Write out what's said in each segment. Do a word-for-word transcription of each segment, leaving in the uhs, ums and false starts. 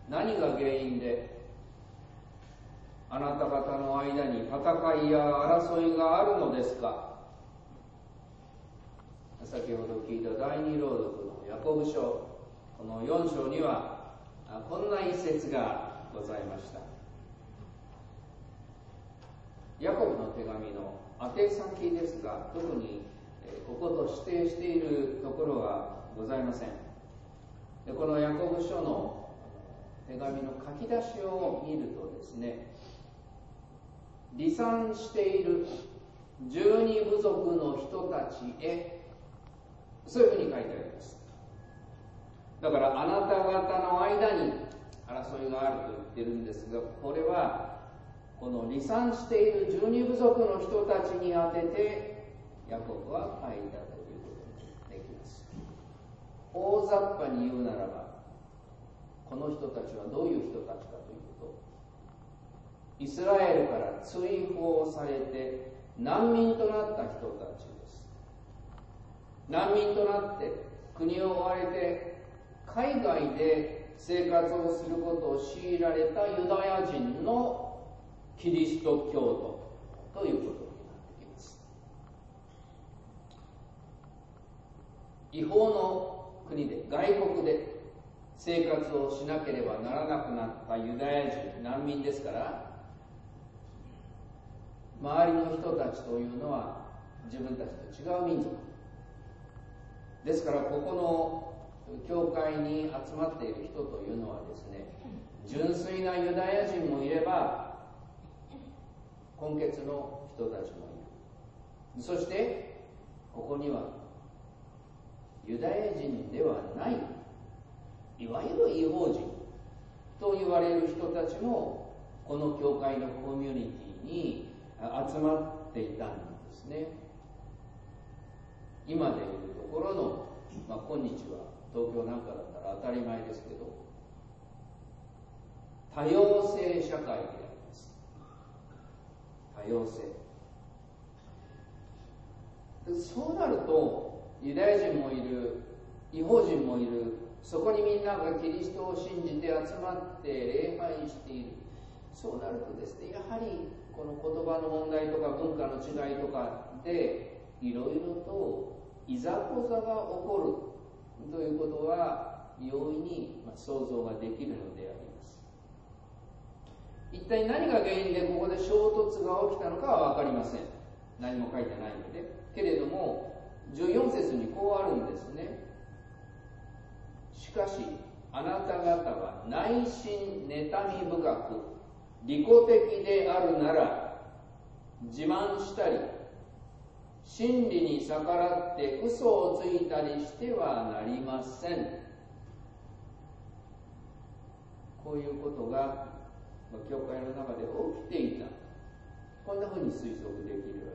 何が原因であなた方の間に戦いや争いがあるのですか。先ほど聞いた第二朗読のヤコブ書、このよん章にはこんな一節がございました。ヤコブの手紙の宛先ですが、特にここと指定しているところはございません。このヤコブ書の手紙の書き出しを見るとですね、離散している十二部族の人たちへ、そういうふうに書いてあります。だからあなた方の間に争いがあると言ってるんですが、これはこの離散している十二部族の人たちに当ててヤコブは書いたということにできます。大雑把に言うならば、この人たちはどういう人たちかというと、イスラエルから追放されて難民となった人たちです。難民となって国を追われて海外で生活をすることを強いられたユダヤ人のキリスト教徒ということになってきます。違法の国で、外国で生活をしなければならなくなったユダヤ人、難民ですから、周りの人たちというのは自分たちと違う民族ですから、ここの教会に集まっている人というのはですね、純粋なユダヤ人もいれば混血の人たちもいる。そしてここにはユダヤ人ではない、いわゆる異邦人と言われる人たちもこの教会のコミュニティに集まっていたんですね。今でいうところの、まあ、今日は東京なんかだったら当たり前ですけど、多様性社会であります。多様性。そうなるとユダヤ人もいる、異邦人もいる、そこにみんながキリストを信じて集まって礼拝している。そうなるとですね、やはりこの言葉の問題とか文化の違いとかでいろいろといざこざが起こるということは容易に想像ができるのであります。一体何が原因でここで衝突が起きたのかは分かりません。何も書いてないので。けれどもじゅうよん節にこうあるんですね。しかしあなた方は内心妬み深く利己的であるなら、自慢したり真理に逆らって嘘をついたりしてはなりません。こういうことが教会の中で起きていた、こんなふうに推測できるわ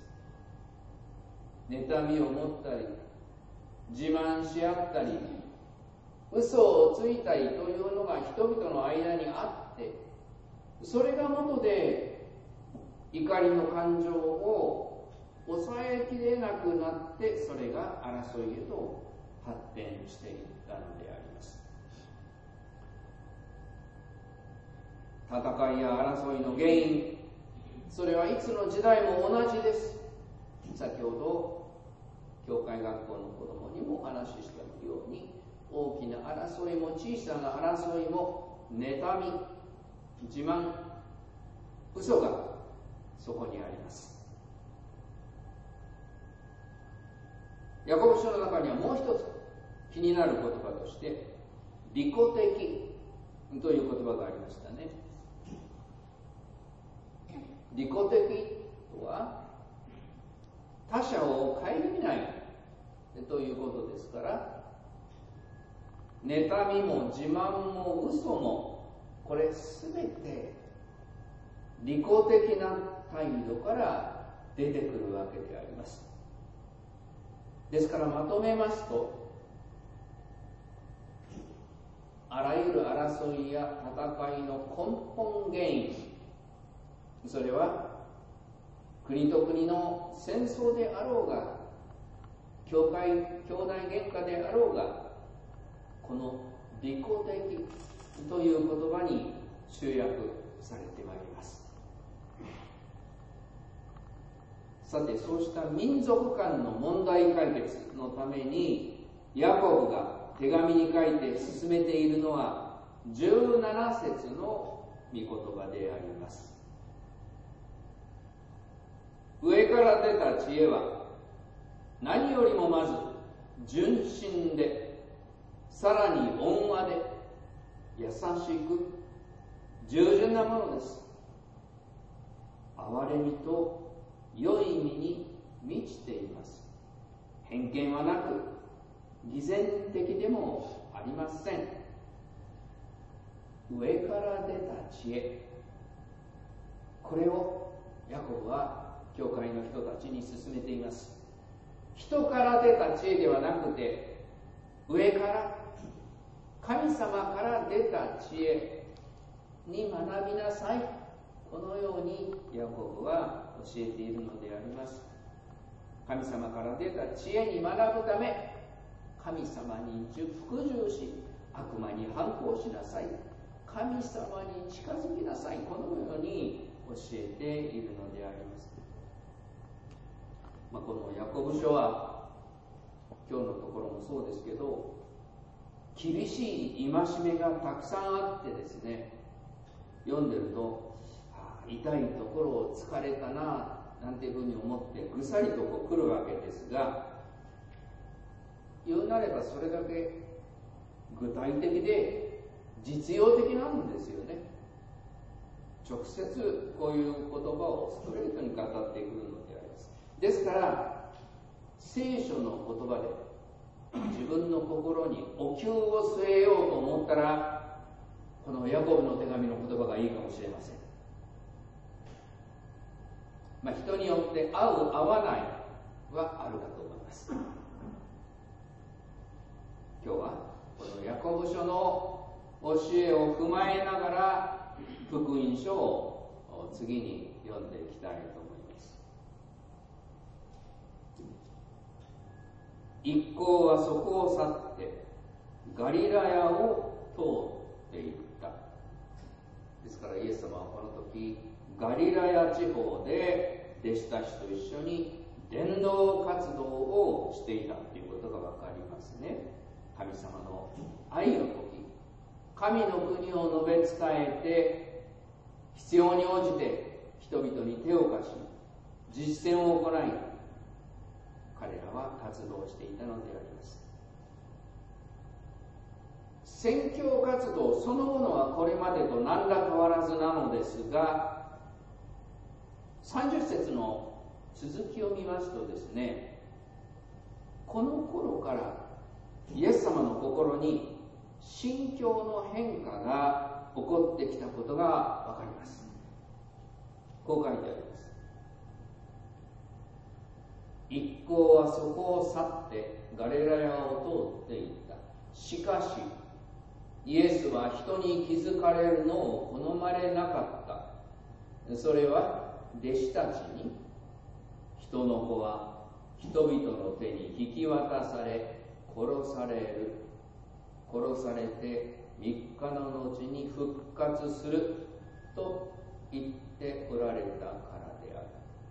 けです。妬みを持ったり自慢し合ったり嘘をついたりというのが人々の間にあって、それが元で怒りの感情を抑えきれなくなって、それが争いへと発展していったのであります。戦いや争いの原因、それはいつの時代も同じです。先ほど教会学校の子供にもお話ししたように、大きな争いも小さな争いも妬み、自慢、嘘がそこにあります。ヤコブ書の中にはもう一つ気になる言葉として利己的という言葉がありましたね。利己的とは他者を顧みないということですから、妬みも自慢も嘘も、これすべて利己的な態度から出てくるわけであります。ですからまとめますと、あらゆる争いや戦いの根本原因、それは国と国の戦争であろうが、教会兄弟喧嘩であろうが、この利己的という言葉に集約されてまいります。さて、そうした民族間の問題解決のためにヤコブが手紙に書いて進めているのはじゅうなな節の御言葉であります。上から出た知恵は何よりもまず純真で、さらに温和で、優しく従順なものです。憐れみと良い意味に満ちています。偏見はなく偽善的でもありません。上から出た知恵、これをヤコブは教会の人たちに勧めています。人から出た知恵ではなくて、上から神様から出た知恵に学びなさい。このようにヤコブは教えているのであります。神様から出た知恵に学ぶため、神様に服従し、悪魔に反抗しなさい。神様に近づきなさい。このように教えているのであります。まあ、このヤコブ書は今日のところもそうですけど、厳しい戒めがたくさんあってですね、読んでると、ああ、痛いところを疲れたななんていうふうに思ってぐさりとこう来るわけですが、言うなればそれだけ具体的で実用的なんですよね。直接こういう言葉をストレートに語ってくるのであります。ですから聖書の言葉で自分の心にお灸を据えようと思ったら、このヤコブの手紙の言葉がいいかもしれません。まあ、人によって合う合わないはあるかと思います。今日はこのヤコブ書の教えを踏まえながら福音書を次に読んでいきたいと思います。一行はそこを去ってガリラヤを通っていった。ですからイエス様はこの時ガリラヤ地方で弟子たちと一緒に伝道活動をしていたということが分かりますね。神様の愛の時、神の国を述べ伝えて、必要に応じて人々に手を貸し実践を行い、彼らは活動していたのであります。宣教活動そのものはこれまでと何ら変わらずなのですが、さんじゅっ節の続きを見ますとですね、この頃からイエス様の心に心境の変化が起こってきたことがわかります。こう書いてあります。一行はそこを去ってガリラヤを通っていった。しかしイエスは人に気づかれるのを好まれなかった。それは弟子たちに、人の子は人々の手に引き渡され殺される、殺されてみっかの後に復活すると言っておられたからである。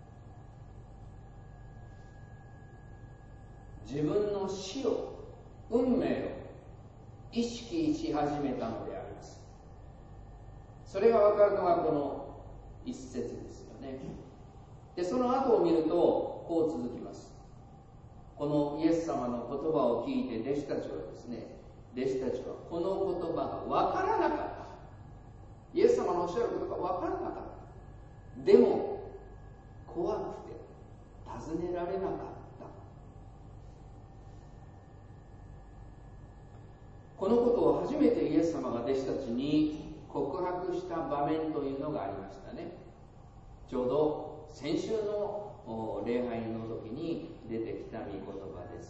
自分の死を、運命を意識し始めたのであります。それが分かるのがこの一節ですよね。で、その後を見るとこう続きます。このイエス様の言葉を聞いて弟子たちはですね、弟子たちはこの言葉が分からなかった。イエス様のおっしゃることが分からなかった。でも怖くて尋ねられなかった。このことを初めてイエス様が弟子たちに告白した場面というのがありましたね。ちょうど先週の礼拝の時に出てきた御言葉です。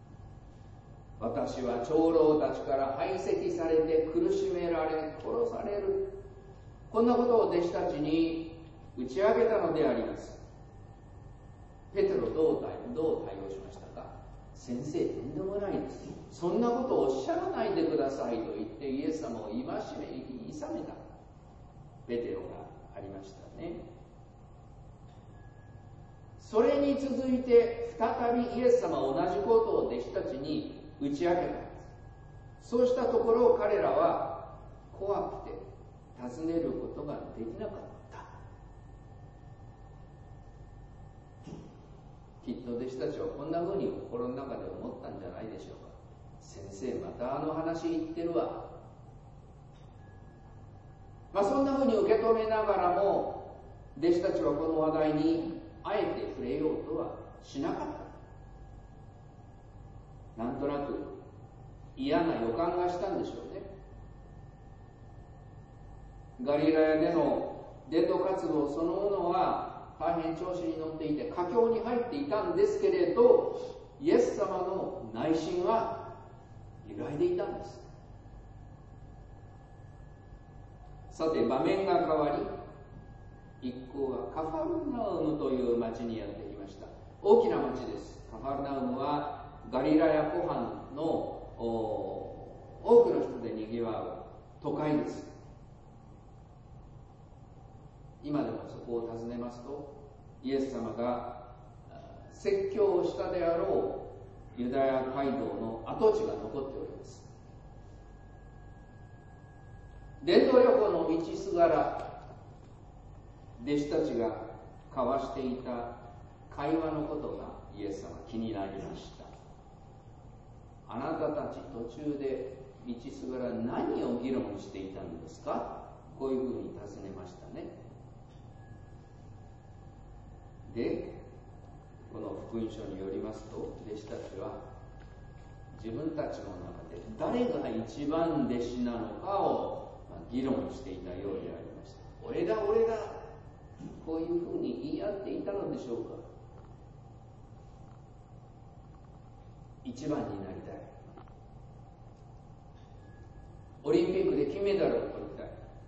私は長老たちから排斥されて苦しめられ殺される、こんなことを弟子たちに打ち明けたのであります。ペテロどう対、どう対応しましたか。先生、とんでもないです。 そんなことをおっしゃらないでくださいと言ってイエス様を戒め、いさめたペテロがありましたね。それに続いて再びイエス様は同じことを弟子たちに打ち明けたんです。そうしたところ彼らは怖くて尋ねることができなかった。きっと弟子たちはこんなふうに心の中で思ったんじゃないでしょうか。先生またあの話言ってるわ。まあそんなふうに受け止めながらも弟子たちはこの話題にあえて触れようとはしなかった。なんとなく嫌な予感がしたんでしょうね。ガリラヤでの伝道活動そのものは大変調子に乗っていて佳境に入っていたんですけれど、イエス様の内心は揺らいでいたんです。さて場面が変わり、一行はカファルナウムという町にやってきました。大きな町です。カファルナウムはガリラヤ湖畔の多くの人でにぎわう都会です。今でもそこを訪ねますと、イエス様が説教をしたであろうユダヤ街道の跡地が残っております。伝道旅行の道すがら弟子たちが交わしていた会話のことがイエス様気になりました。あなたたち途中で道すがら何を議論していたんですか？こういうふうに尋ねましたね。で、この福音書によりますと、弟子たちは自分たちの中で誰が一番弟子なのかを議論していたようでありました。俺だ俺だ、こういうふうに言い合っていたのでしょうか。一番になりたい、オリンピックで金メダルを取りたい、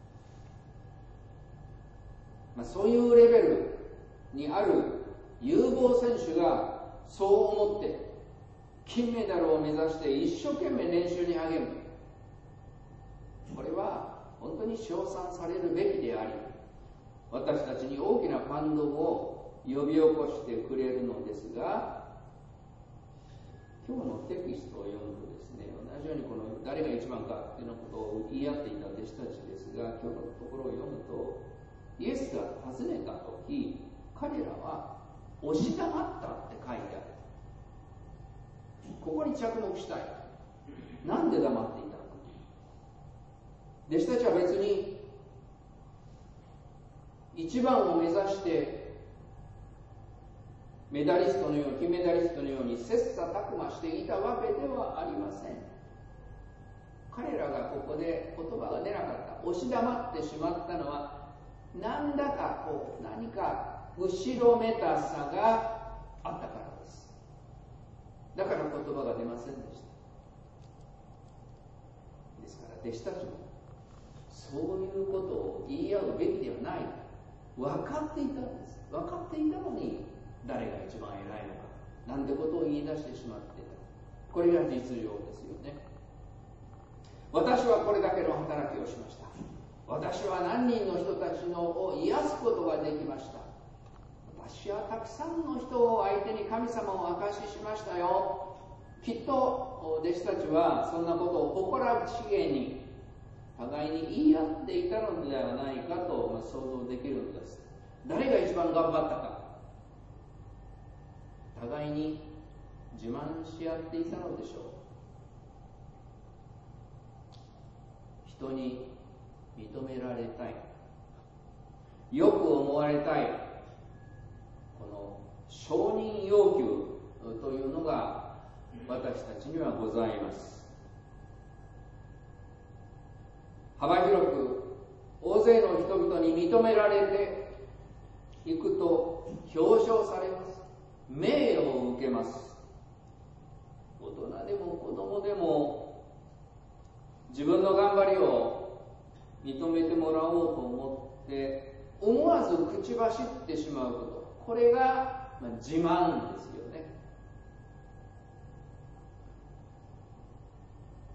まあ、そういうレベルにある有望選手がそう思って金メダルを目指して一生懸命練習に励む。これは本当に称賛されるべきであり、私たちに大きな感動を呼び起こしてくれるのですが、今日のテキストを読むとですね、同じようにこの誰が一番かっていうようなことを言い合っていた弟子たちですが、今日のところを読むと、イエスが尋ねたとき、彼らは押し黙ったって書いてある。ここに着目したい。なんで黙っていたのか。弟子たちは別に一番を目指してメダリストのように金メダリストのように切磋琢磨していたわけではありません。彼らがここで言葉が出なかった、押し黙ってしまったのは、何だかこう何か後ろめたさがあったからです。だから言葉が出ませんでした。ですから弟子たちもそういうことを言い合うべきではない、分かっていたんです。分かっていたのに誰が一番偉いのかなんてことを言い出してしまっていた。これが実情ですよね。私はこれだけの働きをしました。私は何人の人たちのを癒すことができました。私はたくさんの人を相手に神様を証ししましたよ。きっと弟子たちはそんなことを誇らしげに互いに言い合っていたのではないかと想像できるのです。誰が一番頑張ったか、互いに自慢し合っていたのでしょう。人に認められたい、よく思われたい、この承認要求というのが私たちにはございます。幅広く大勢の人々に認められていくと表彰されます。名誉を受けます。大人でも子供でも自分の頑張りを認めてもらおうと思って思わず口走ってしまうこと、これが自慢ですよね。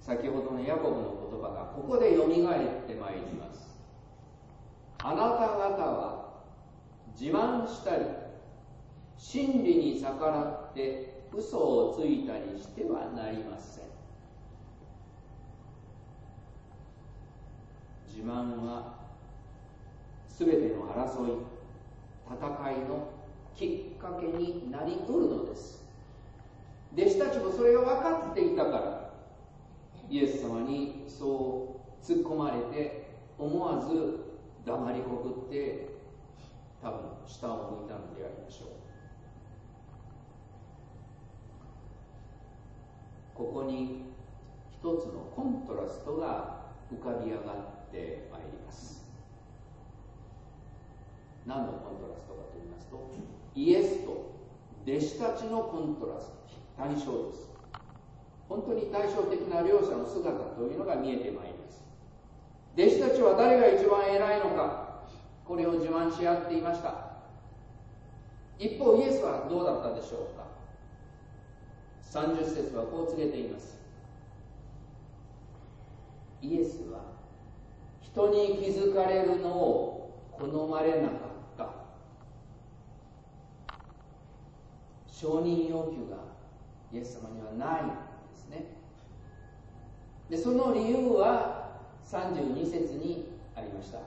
先ほどのヤコブの言葉がここでよみがえってまいります。あなた方は自慢したり真理に逆らって嘘をついたりしてはなりません。自慢はすべての争い、戦いのきっかけになりうるのです。弟子たちもそれが分かっていたからイエス様にそう突っ込まれて思わず黙りこくって多分下を向いたのでありましょう。ここに一つのコントラストが浮かび上がってまいります。何のコントラストかと言いますと、イエスと弟子たちのコントラスト、対照です。本当に対照的な両者の姿というのが見えてまいります。弟子たちは誰が一番偉いのか、これを自慢し合っていました。一方イエスはどうだったでしょうか。さんじゅっ節はこう告げています。イエスは人に気づかれるのを好まれなかった。承認要求がイエス様にはないんですね。でその理由はさんじゅうに節にありました。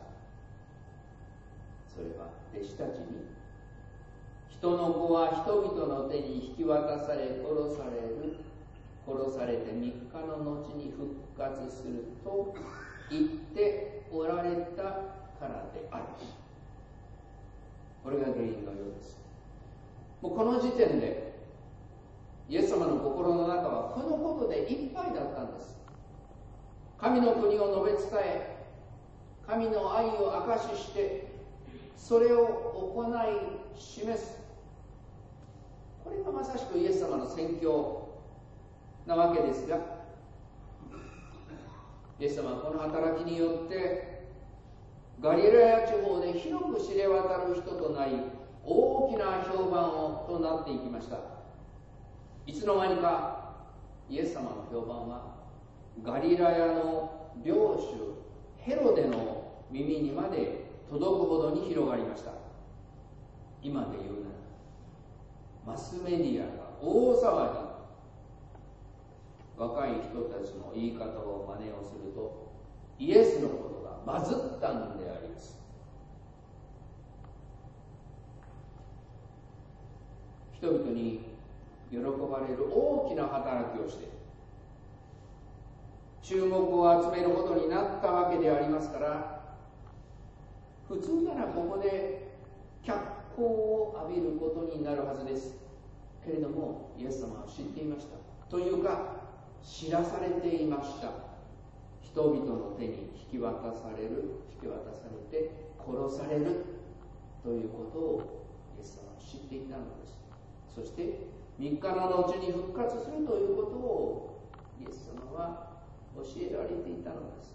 それは弟子たちに、人の子は人々の手に引き渡され殺される、殺されてみっかの後に復活すると言っておられたからである。これが原因のようです。もうこの時点でイエス様の心の中はこのことでいっぱいだったんです。神の国を述べ伝え、神の愛を証しして、それを行い示す。これがまさしくイエス様の宣教なわけですが、イエス様はこの働きによってガリラヤ地方で広く知れ渡る人となり、大きな評判をとなっていきました。いつの間にかイエス様の評判はガリラヤの領主ヘロデの耳にまで届くほどに広がりました。今で言うならマスメディアが大騒ぎ、若い人たちの言い方を真似をするとイエスのことがバズったのであります。人々に喜ばれる大きな働きをして注目を集めることになったわけでありますから、普通ならここで脚光を浴びることになるはずです。けれどもイエス様は知っていました。というか知らされていました。人々の手に引き渡される、引き渡されて殺されるということをイエス様は知っていたのです。そしてみっかの後に復活するということをイエス様は教えられていたのです。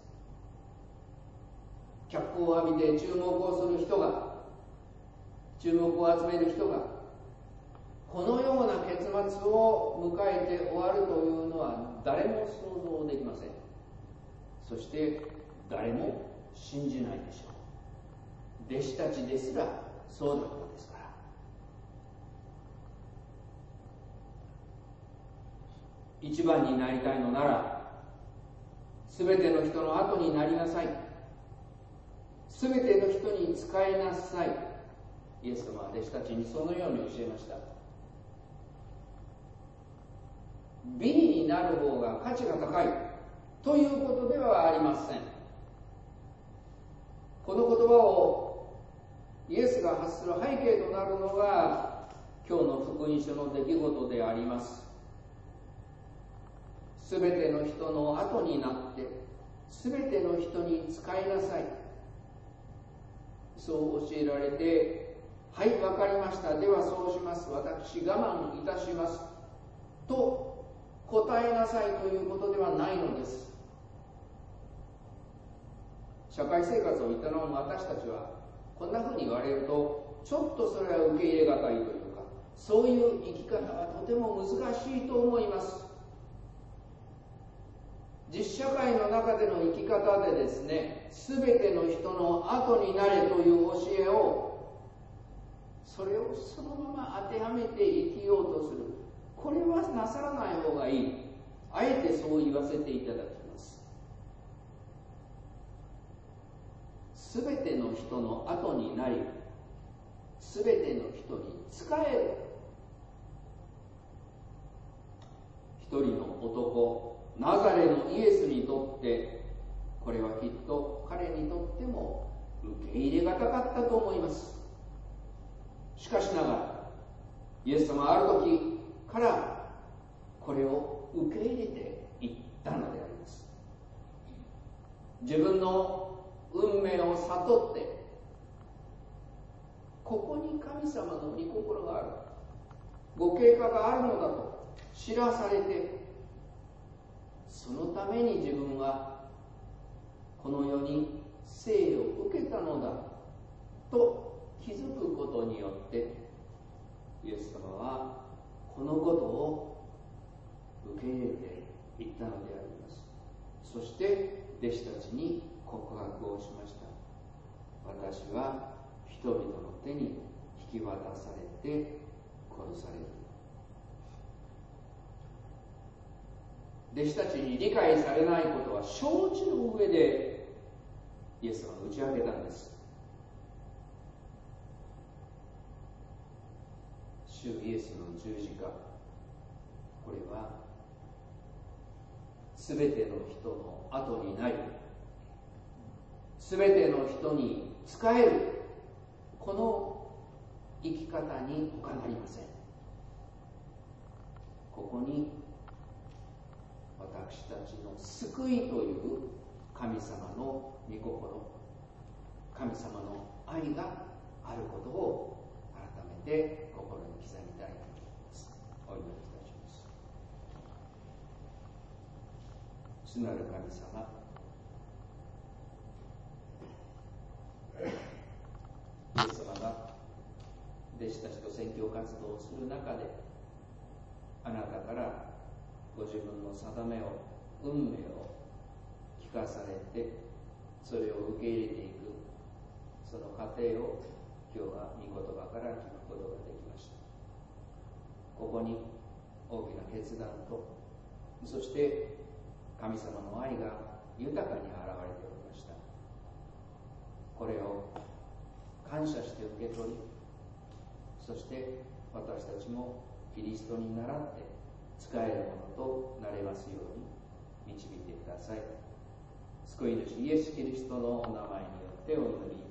脚光を浴びて注目をする人が、注目を集める人がこのような結末を迎えて終わるというのは誰も想像できません。そして誰も信じないでしょう。弟子たちですらそうだったのですから。一番になりたいのならすべての人の後になりなさい。すべての人に仕えなさい。イエス様は弟子たちにそのように教えました。美になる方が価値が高いということではありません。この言葉をイエスが発する背景となるのが今日の福音書の出来事であります。すべての人の後になってすべての人に仕えなさい、そう教えられて、はい、わかりました、ではそうします、私我慢いたしますと答えなさいということではないのです。社会生活を営む私たちはこんなふうに言われるとちょっとそれは受け入れがたいというか、そういう生き方はとても難しいと思います。実社会の中での生き方でですね、すべての人の後になれという教えを、それをそのまま当てはめて生きようとする、これはなさらない方がいい。あえてそう言わせていただきます。すべての人の後になり、すべての人に仕える。一人の男、ナザレのイエスにとって、これはきっと彼にとっても受け入れがたかったと思います。しかしながら、イエス様はある時からこれを受け入れていったのであります。自分の運命を悟って、ここに神様の御心がある、ご計画があるのだと知らされて、そのために自分はこの世に生を受けたのだと気づくことによって、イエス様はこのことを受け入れていったのであります。そして弟子たちに告白をしました。私は人々の手に引き渡されて殺される。弟子たちに理解されないことは承知の上でイエス様が打ち明けたんです。主イエスの十字架、これはすべての人の後になり、すべての人に仕える、この生き方に他なりません。ここに私たちの救いという神様の御心、神様の愛があることを改めて心に刻みたいと思います。お祈りいたします。主なる神様、イエス様が弟子たちと宣教活動をする中で、あなたからご自分の定めを、運命を聞かされて、それを受け入れていく、その過程を今日は御言葉から聞くことができました。ここに大きな決断と、そして神様の愛が豊かに現れておりました。これを感謝して受け取り、そして私たちもキリストに倣って使えるものとなれますように導いてください。救い主イエス・キリストのお名前によってお祈り